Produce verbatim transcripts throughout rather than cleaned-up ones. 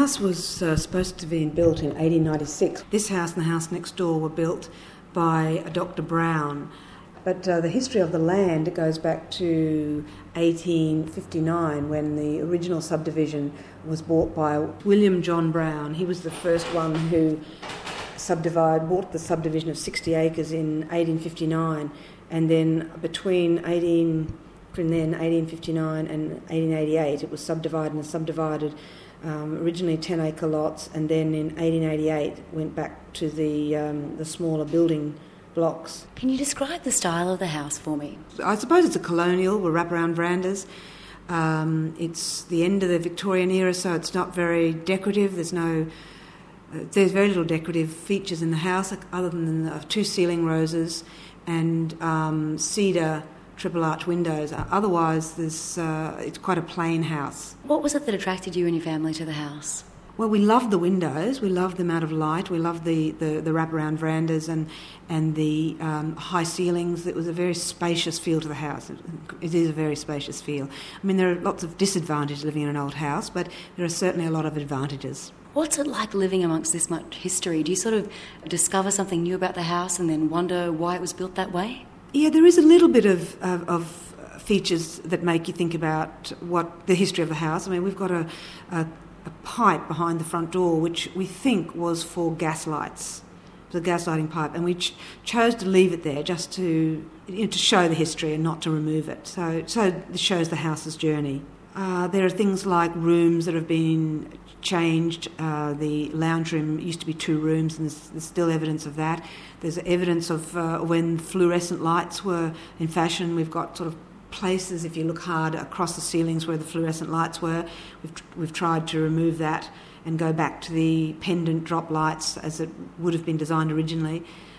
house was uh, supposed to be built in eighteen ninety-six. This house and the house next door were built by Doctor Brown. But uh, the history of the land goes back to eighteen fifty-nine, when the original subdivision was bought by William John Brown. He was the first one who subdivided, bought the subdivision of sixty acres in eighteen fifty-nine, and then between eighteen from then eighteen fifty-nine and eighteen eighty-eight, it was subdivided and subdivided. Um, originally ten acre lots, and then in eighteen eighty-eight went back to the um, the smaller building blocks. Can you describe the style of the house for me? I suppose it's a colonial with wraparound verandas. Um, it's the end of the Victorian era, so it's not very decorative. There's no, uh, there's very little decorative features in the house other than the two ceiling roses and um, cedar triple arch windows. Otherwise, there's uh, it's quite a plain house. What was it that attracted you and your family to the house? Well, we loved the windows, we loved the amount of light, we loved the, the, the wraparound verandas and and the um, high ceilings. It was a very spacious feel to the house. It, it is a very spacious feel. I mean, there are lots of disadvantages living in an old house, but there are certainly a lot of advantages. What's it like living amongst this much history? Do you sort of discover something new about the house and then wonder why it was built that way? Yeah, there is a little bit of, of, of features that make you think about what the history of the house. I mean, we've got a... a a pipe behind the front door, which we think was for gas lights, the gas lighting pipe, and we ch- chose to leave it there just to you know, to show the history and not to remove it. So, so it shows the house's journey. Uh, there are things like rooms that have been changed. Uh, the lounge room used to be two rooms, and there's, there's still evidence of that. There's evidence of uh, when fluorescent lights were in fashion. We've got sort of places, if you look hard, across the ceilings where the fluorescent lights were. We've we've tried to remove that and go back to the pendant drop lights as it would have been designed originally.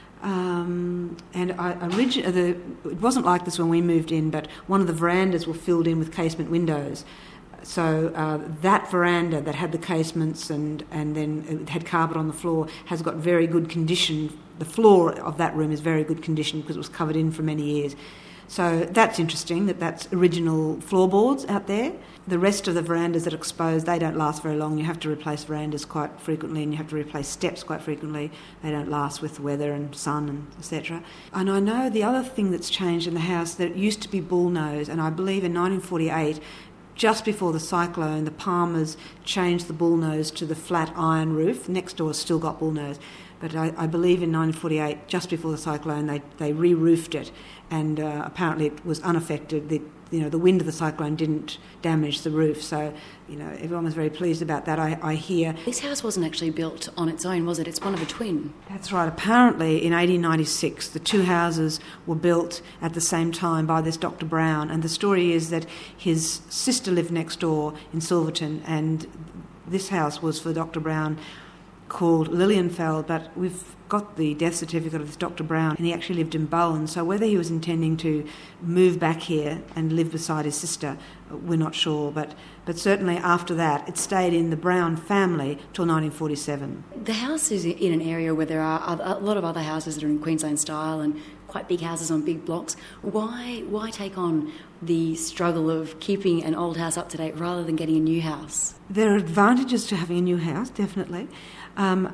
Um, and I, origi- the, it wasn't like this when we moved in, but one of the verandas were filled in with casement windows. So uh, that veranda that had the casements and, and then it had carpet on the floor has got very good condition. The floor of that room is very good condition because it was covered in for many years. So that's interesting, that that's original floorboards out there. The rest of the verandas that are exposed, they don't last very long. You have to replace verandas quite frequently, and you have to replace steps quite frequently. They don't last with weather and sun and et cetera. And I know the other thing that's changed in the house, that it used to be bullnose, and I believe in nineteen forty-eight, just before the cyclone, the Palmers changed the bullnose to the flat iron roof. Next door's still got bullnose. But I, I believe in nineteen forty-eight, just before the cyclone, they, they re-roofed it, and uh, apparently it was unaffected. The, you know, the wind of the cyclone didn't damage the roof, so you know everyone was very pleased about that. I, I hear this house wasn't actually built on its own, was it? It's one of a twin. That's right. Apparently, in eighteen ninety-six, the two houses were built at the same time by this Doctor Brown, and the story is that his sister lived next door in Silverton, and this house was for Doctor Brown, called Lilienfeld, but we've got the death certificate of this Doctor Brown, and he actually lived in Bowen. So whether he was intending to move back here and live beside his sister, we're not sure. But but certainly after that, it stayed in the Brown family till nineteen forty-seven. The house is in an area where there are a lot of other houses that are in Queensland style and quite big houses on big blocks. Why why take on the struggle of keeping an old house up to date rather than getting a new house? There are advantages to having a new house, definitely. Um,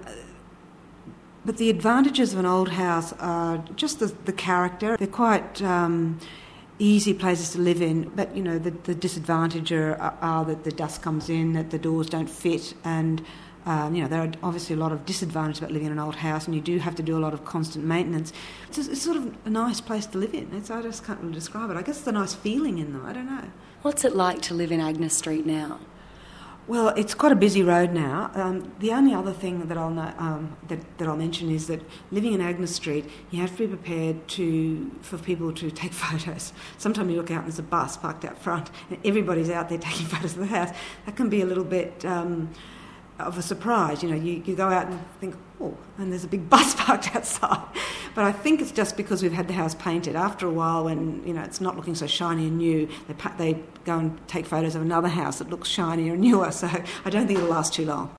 but the advantages of an old house are just the, the character. They're quite um, easy places to live in, but you know the, the disadvantage are, are that the dust comes in, that the doors don't fit, and um, you know there are obviously a lot of disadvantages about living in an old house, and you do have to do a lot of constant maintenance. It's, just, it's sort of a nice place to live in. It's, I just can't really describe it. I guess it's a nice feeling in them. I don't know. What's it like to live in Agnes Street now? Well, it's quite a busy road now. Um, the only other thing that I'll know, um, that, that I'll mention is that living in Agnes Street, you have to be prepared to for people to take photos. Sometimes you look out and there's a bus parked out front, and everybody's out there taking photos of the house. That can be a little bit um, of a surprise. You know, you, you go out and think, oh, and there's a big bus parked outside. But I think it's just because we've had the house painted. After a while, when you know it's not looking so shiny and new, they they go and take photos of another house that looks shinier and newer. So I don't think it'll last too long.